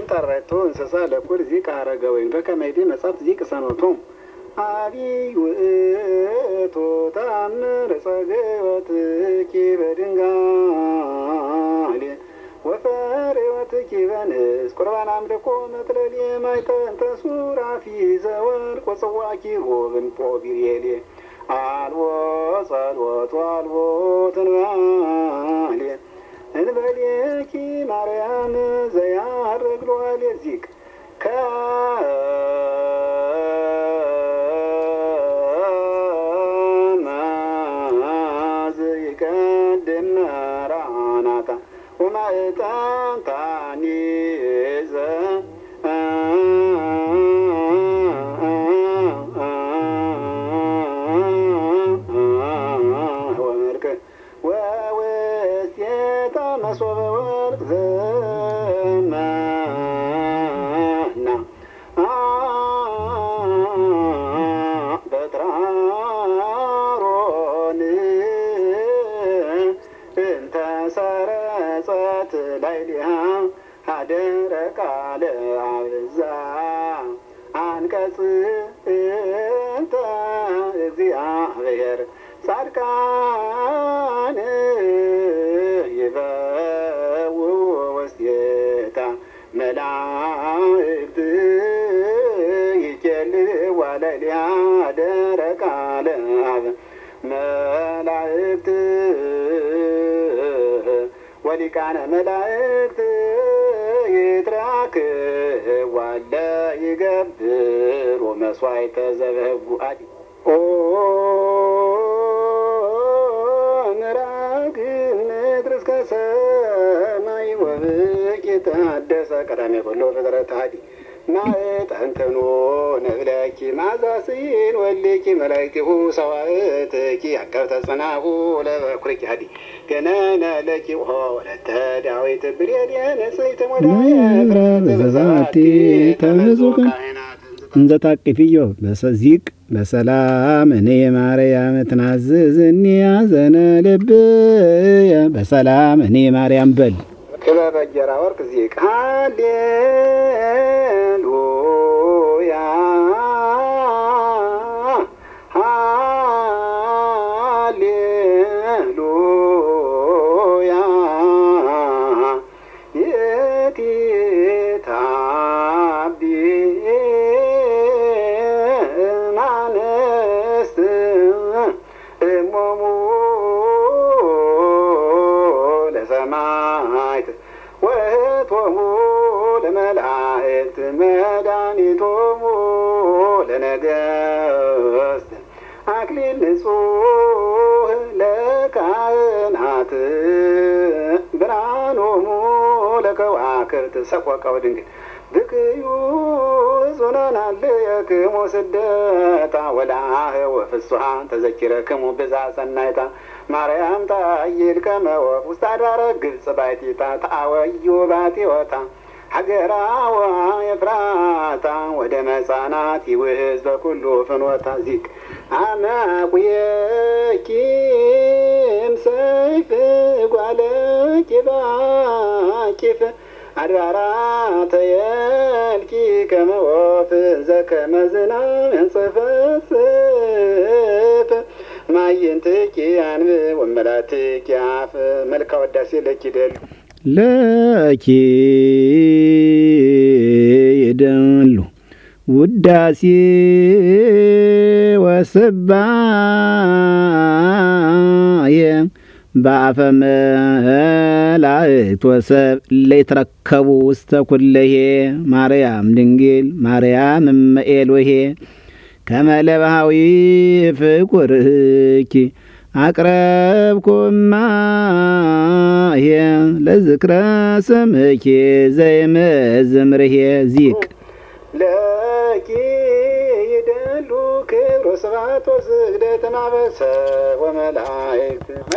ጠረቶ እንስሳ ለኩል ዚቅ አረገወይን በከመይዲ መጻሕፍት ዚቅ ሰኖቶም አቢይ ውእቱ ተአምር ጸግወትኪ በድንጋሌ ወፈሬወትኪ በንስ ቁርባን አምልኮ መጥለሌ ማይጠንተ ሱራፊ ዘወርቅ ወጽዋኪ ሮብን ጶቢሬሌ አልቦ ጸሎት አልቦ ትንባሌ እንበሌኪ ማርያም ዘያርግ ሎሌ ዚቅ ከማዝ ይቀድም ራናታ ወማእጣን ታኒዘ ወመርቅ ወውስቴታ መሶበ ወርቅ ዘመና በትራሮን እንተ ሰረጸት ላይሊሃ ሀደረ ቃለ አብዛ አንቀጽ እንተ እግዚአብሔር ጻድቃን ይበው ወስቴታ መላእክት ይኬልዋ ላይሊሃ ሀደረ ቃለ አብ መላእክት ወሊቃነ መላእክት ይትራክብ ዋለ ይገብር ወመስዋዕተ ዘበህጉ አዲ ኦ ምራግ ምድር እስከ ሰማይ ወብቅ የተሃደሰ ቀዳሜ ኩሎ ፍጥረት አዲ ማእጠንትኑ ነብለኪ ማዛስን ወልኪ መላእክቲሁ ሰዋእትኪ አከብተ ጽናሁ ለበኩርኪ አዲ ገነነ ለኪ ወለተ ዳዊት ብሬልየ ንጽሕት ሞዳየ ዘዛቲ ተመዙከ እንዘ ታቅፊዮ በሰዚቅ በሰላም እኔ ማርያም ትናዝዝኒ ያዘነ ልብየ በሰላም እኔ ማርያም በል ክበበ ጌራ ወርቅ ዚቅ ሃሌሉያ ሃሌሉያ የቲ ታቢ ማንስት እሞሙ ለሰማይት ወእቶሙ ለመላእክት መድኃኒቶሙ ለነገሥት አክሊል ንጹሕ ለካህናት ብርሃኖሙ ለከዋክብት ሰቆቃወ ድንግል ብክዩ ዞናናልየክሙ ስደታ ወላህ ወፍስሓን ተዘኪረክሙ ብዛ ሰናይታ ማርያም ታይል ከመወፍ ውስጥ አድባረ ግብጽ ባይቲታ ተአወዩ ባቲወታ ሀገራዋ የፍራታ ወደ መጻናት ይውህዝ በኩሉ ፍኖታ ዚቅ አናቁየኪም ሰይፍ ጓለኪ ባቂፍ አድባራተ የልኪ ከመወፍ ዘከመ ዝናብ ያንጸፈጽፍ ማይንትኪ አንብ ወመላትኪ አፍ መልካ ወዳሴ ለኪ ደሉ ለኪ ይደሉ ውዳሴ ወስባየ በአፈ መላእክት ወሰብ ለይትረከቡ ውስተ ኩለሄ ማርያም ድንግል ማርያም እመ ኤሎሄ ከመ ለባህዊ ፍቁርኪ አቅረብኩማየ ለዝክረ ስምኪ ዘይመዝምርሄ ዚቅ ለኪ ይደሉ ክብር ወስብሐት ወስግደት ማበሰ ወመላእክት